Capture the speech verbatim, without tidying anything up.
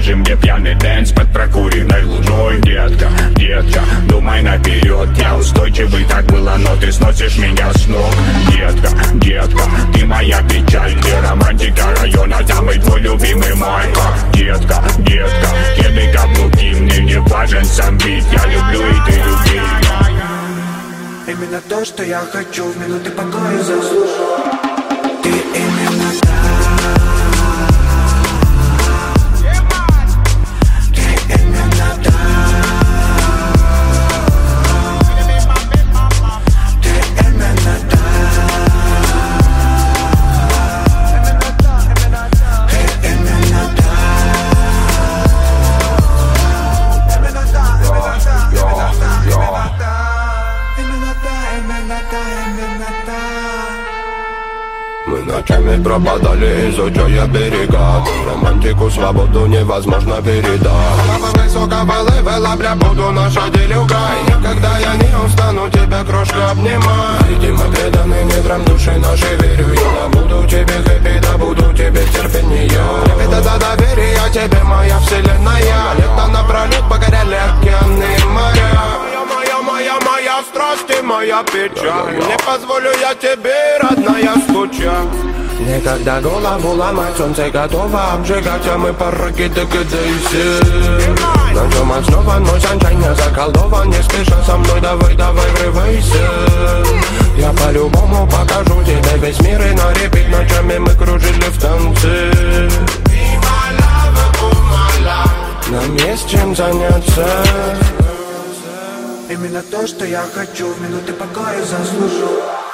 покажи мне пьяный дэнс под прокуренной луной. Детка, детка, думай наперед, я устойчивый, так было, но ты сносишь меня с ног. Детка, детка, ты моя печаль, ты романтика района, самый твой любимый Майка. Детка, детка, кеды, каблуки, мне не важен сам бит, я люблю и ты люби. Именно то, что я хочу, в минуты покоя заслужу. Ты именно та. Мы ночами пропадали, изучая берега. Романтику, свободу невозможно передать. Папа высокого левела, бля, буду наша делюга. И никогда я не устану тебя, крошка, обнимать. Видимо, преданы недрам души нашей, верю я. Буду тебе хэппи, да буду тебе терпение. Это за доверие тебе, моя вселенная. Лето напролет покоряли океаны и моря. Моя, моя страсть и моя печаль. Не позволю я тебе, родная, скучать. Никогда голову ломать, солнце готово обжигать, а мы пороги догадайся. Нажимать снова, мой санчай не заколдован, не спеша со мной, давай, давай, врывайся. Я по-любому покажу тебе весь мир, и на репит ночами мы кружили в танце. Нам есть чем заняться. Именно то, что я хочу, в минуты покоя заслужу.